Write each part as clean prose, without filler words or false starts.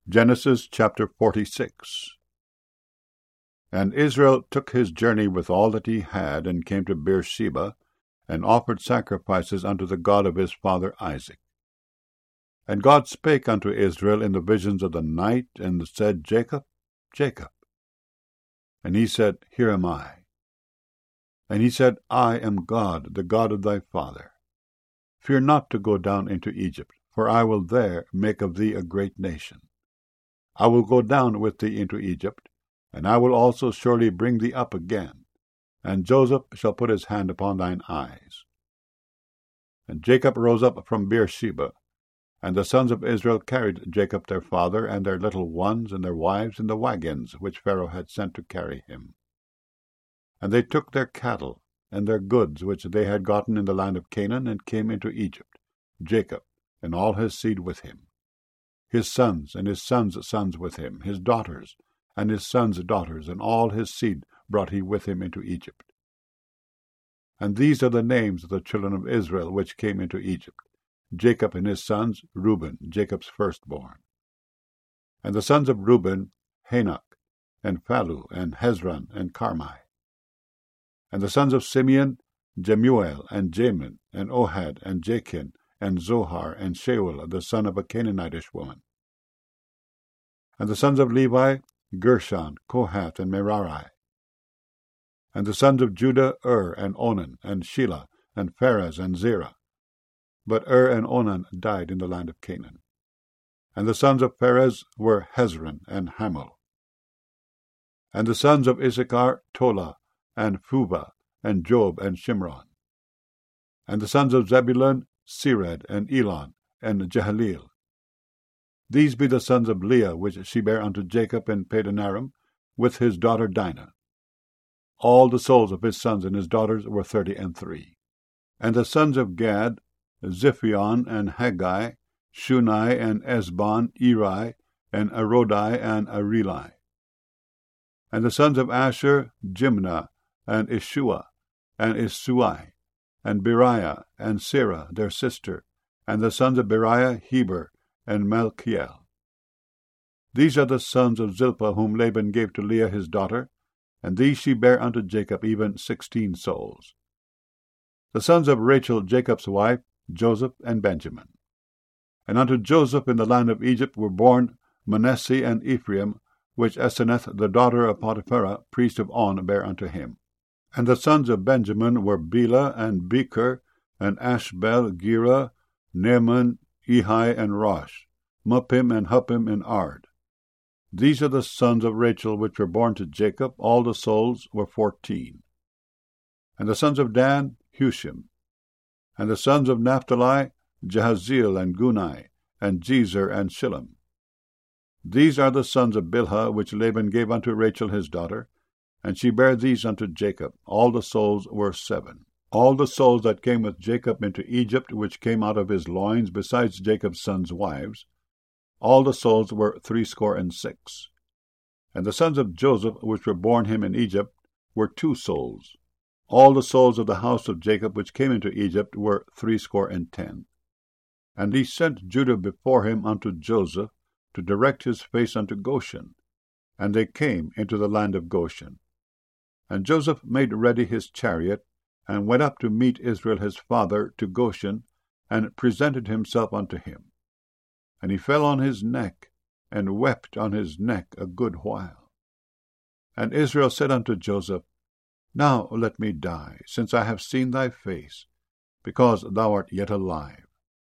Genesis chapter 46. And Israel took his journey with all that he had, and came to Beersheba, and offered sacrifices unto the God of his father Isaac. And God spake unto Israel in the visions of the night, and said, Jacob, Jacob. And he said, Here am I. And he said, I am God, the God of thy father. Fear not to go down into Egypt, for I will there make of thee a great nation. I will go down with thee into Egypt, and I will also surely bring thee up again, and Joseph shall put his hand upon thine eyes. And Jacob rose up from Beersheba, and the sons of Israel carried Jacob their father, and their little ones, and their wives, in the wagons which Pharaoh had sent to carry him. And they took their cattle, and their goods which they had gotten in the land of Canaan, and came into Egypt, Jacob, and all his seed with him. His sons and his sons' sons with him, his daughters, and his sons' daughters, and all his seed brought he with him into Egypt. And these are the names of the children of Israel which came into Egypt: Jacob and his sons, Reuben, Jacob's firstborn. And the sons of Reuben, Hanok, and Phalu, and Hezron, and Carmi. And the sons of Simeon, Jemuel, and Jamin, and Ohad, and Jachin, and Zohar, and Shaul, the son of a Canaanitish woman. And the sons of Levi, Gershon, Kohath, and Merari. And the sons of Judah, and Onan, and Shelah, and Pharez, and Zerah. But and Onan died in the land of Canaan. And the sons of Pharez were Hezron and Hamul. And the sons of Issachar, Tola, and Phuvah, and Job, and Shimron. And the sons of Zebulun, Sered, and Elon, and Jehaleel. These be the sons of Leah, which she bare unto Jacob in Padanaram, with his daughter Dinah. All the souls of his sons and his daughters were 33. And the sons of Gad, Ziphion, and Haggai, Shunai, and Esbon, Eri, and Arodai, and Areli. And the sons of Asher, Jimnah, and Ishua, and Isui, and Beriah, and Sarah, their sister, and the sons of Beriah, Heber, and Malchiel. These are the sons of Zilpah, whom Laban gave to Leah his daughter, and these she bare unto Jacob, even 16 souls. The sons of Rachel, Jacob's wife, Joseph and Benjamin. And unto Joseph in the land of Egypt were born Manasseh and Ephraim, which Asenath the daughter of Potipharah, priest of On, bare unto him. And the sons of Benjamin were Bela, and Becher, and Ashbel, Gera, Naaman, Ehi, and Rosh, Muppim, and Huppim, and Ard. These are the sons of Rachel which were born to Jacob. All the souls were 14. And the sons of Dan, Hushim. And the sons of Naphtali, Jahaziel, and Guni, and Jezer, and Shillem. These are the sons of Bilhah, which Laban gave unto Rachel his daughter, and she bare these unto Jacob. All the souls were 7. All the souls that came with Jacob into Egypt, which came out of his loins, besides Jacob's sons' wives, all the souls were 66. And the sons of Joseph, which were born him in Egypt, were 2 souls. All the souls of the house of Jacob, which came into Egypt, were 70. And he sent Judah before him unto Joseph, to direct his face unto Goshen. And they came into the land of Goshen. And Joseph made ready his chariot, and went up to meet Israel his father to Goshen, and presented himself unto him. And he fell on his neck, and wept on his neck a good while. And Israel said unto Joseph, Now let me die, since I have seen thy face, because thou art yet alive.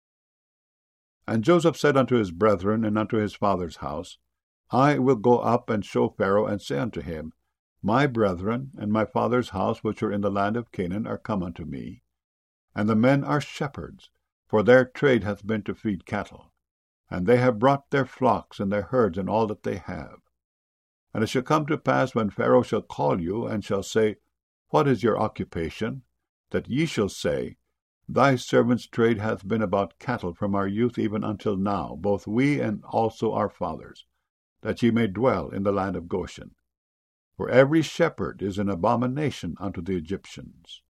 And Joseph said unto his brethren and unto his father's house, I will go up and show Pharaoh, and say unto him, My brethren and my father's house, which are in the land of Canaan, are come unto me, and the men are shepherds, for their trade hath been to feed cattle, and they have brought their flocks and their herds and all that they have. And it shall come to pass, when Pharaoh shall call you, and shall say, What is your occupation? That ye shall say, Thy servant's trade hath been about cattle from our youth even until now, both we and also our fathers, that ye may dwell in the land of Goshen. For every shepherd is an abomination unto the Egyptians.